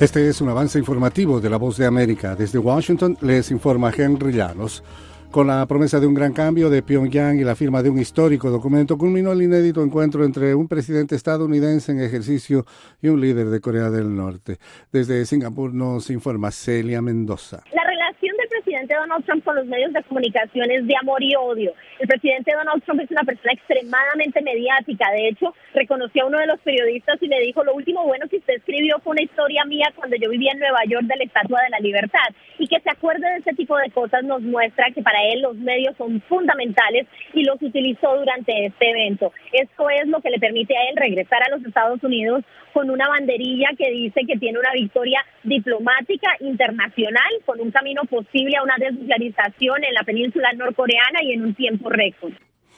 Este es un avance informativo de La Voz de América. Desde Washington les informa Henry Llanos. Con la promesa de un gran cambio de Pyongyang y la firma de un histórico documento, culminó el inédito encuentro entre un presidente estadounidense en ejercicio y un líder de Corea del Norte. Desde Singapur nos informa Celia Mendoza. La relación del presidente Donald Trump con los medios de comunicación es de amor y odio. El presidente Donald Trump es una persona extremadamente mediática. De hecho, reconoció a uno de los periodistas y le dijo: lo último bueno que usted escribió fue una historia mía cuando yo vivía en Nueva York, de la Estatua de la Libertad. Y que se acuerde de este tipo de cosas nos muestra que para él los medios son fundamentales y los utilizó durante este evento. Esto es lo que le permite a él regresar a los Estados Unidos con una banderilla que dice que tiene una victoria diplomática internacional, con un camino posible a una desnuclearización en la península norcoreana y en un tiempo récord.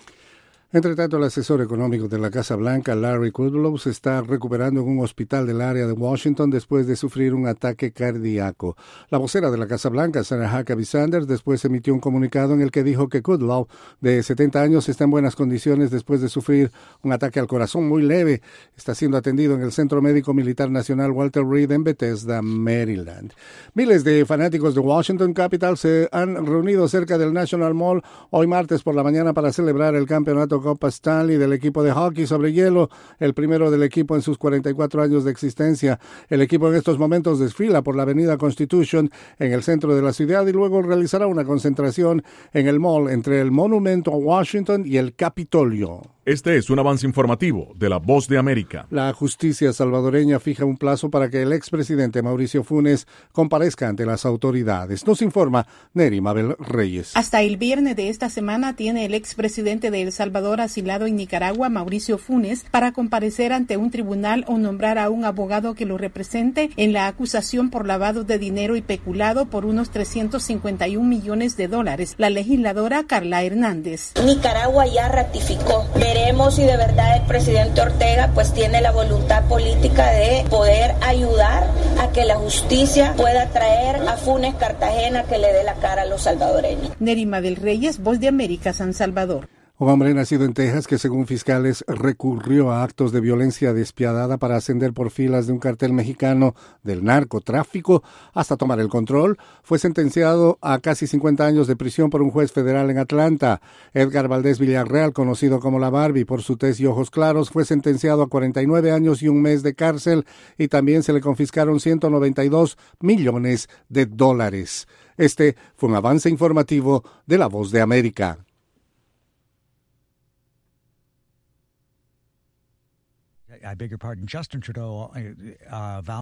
Entre tanto, el asesor económico de la Casa Blanca, Larry Kudlow, se está recuperando en un hospital del área de Washington después de sufrir un ataque cardíaco. La vocera de la Casa Blanca, Sarah Huckabee Sanders, después emitió un comunicado en el que dijo que Kudlow, de 70 años, está en buenas condiciones después de sufrir un ataque al corazón muy leve. Está siendo atendido en el Centro Médico Militar Nacional Walter Reed en Bethesda, Maryland. Miles de fanáticos de Washington Capitals se han reunido cerca del National Mall hoy martes por la mañana para celebrar el campeonato Copa Stanley del equipo de hockey sobre hielo, el primero del equipo en sus 44 años de existencia. El equipo en estos momentos desfila por la avenida Constitution en el centro de la ciudad y luego realizará una concentración en el mall entre el Monumento a Washington y el Capitolio. Este es un avance informativo de La Voz de América. La justicia salvadoreña fija un plazo para que el expresidente Mauricio Funes comparezca ante las autoridades. Nos informa Neri Mabel Reyes. Hasta el viernes de esta semana tiene el expresidente de El Salvador asilado en Nicaragua, Mauricio Funes, para comparecer ante un tribunal o nombrar a un abogado que lo represente en la acusación por lavado de dinero y peculado por unos $351 millones. La legisladora Carla Hernández. Nicaragua ya ratificó. Veremos si de verdad el presidente Ortega pues tiene la voluntad política de poder ayudar a que la justicia pueda traer a Funes Cartagena que le dé la cara a los salvadoreños. Nerima del Reyes, Voz de América, San Salvador. Un hombre nacido en Texas que, según fiscales, recurrió a actos de violencia despiadada para ascender por filas de un cartel mexicano del narcotráfico hasta tomar el control, fue sentenciado a casi 50 años de prisión por un juez federal en Atlanta. Edgar Valdés Villarreal, conocido como la Barbie por su tez y ojos claros, fue sentenciado a 49 años y un mes de cárcel y también se le confiscaron $192 millones. Este fue un avance informativo de La Voz de América. I beg your pardon, Justin Trudeau